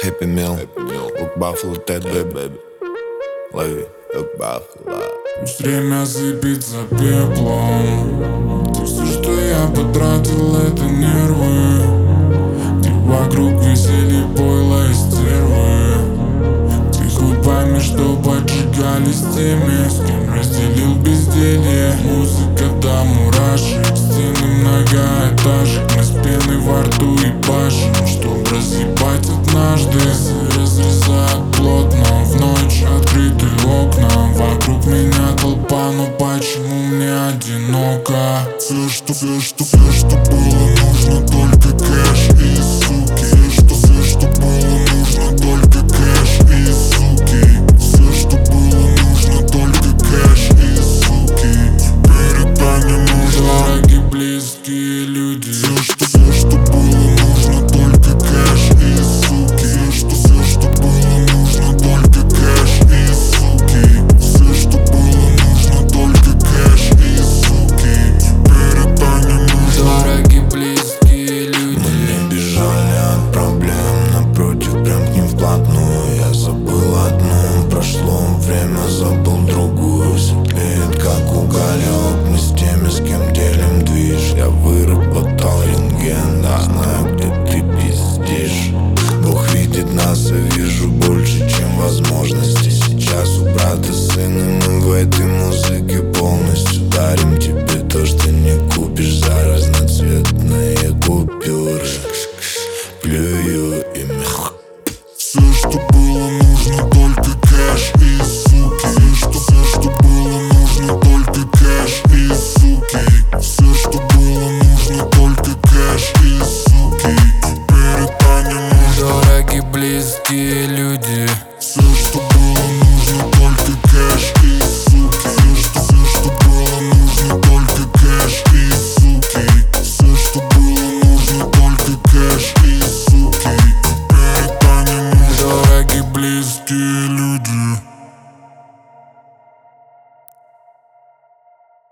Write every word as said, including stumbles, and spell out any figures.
Happy Meal, Look Buffalo, Ted Baby, Лови, Look Buffalo. Пусть время сыпется пеплом. Ты все, что я потратил, это нервы. Ты вокруг веселье, пойло и стервы. Ты хоть пойми, что поджигали с теми, с кем разделил безделье. Музыка до мурашек, стены многоэтажек. Мы с пеной во рту и башим, чтоб разъебать однажды. Разрезают плотно в ночь открытые окна. Вокруг меня толпа, но почему мне одиноко? Все, что, все, что, все, что было нужно, только кэш и суки. Все, что, все, что было нужно, только кэш и суки. Все, что было нужно, только кэш и суки. Теперь это не нужно. Дорогие близкие люди. Все, что, все, что было нужно, только кэш и суки. Все, что, все, что было нужно, только кэш и суки. Все, что было нужно, только кэш и суки. Теперь это не нужно. Дорогие близкие люди. Мы не бежали от проблем, напротив, прям к ним вплотную. Я забыл одну, прошло время, забыл другую. Светлеет, как уголек, мы с теми, с кем делим движ. Я выработал рентген, да знаю, где ты пиздишь. Бог видит нас, я вижу больше, чем возможности. Сейчас у брата сына, мы в этой музыке полностью дарим тебе то, что не купишь за разноцветные купюры. Плюю ими. Все, что было нужно, только кэш и суки. Все, что, все, что было нужно, только кэш и суки. Все, что было нужно, только кэш и суки. Теперь это не нужно. Дорогие близкие люди. Все, что было нужно, только кэш и суки. Все, что, все, что было нужно, только кэш и суки. Все, что было нужно, только кэш и суки. Теперь это не нужно. Дорогие близкие.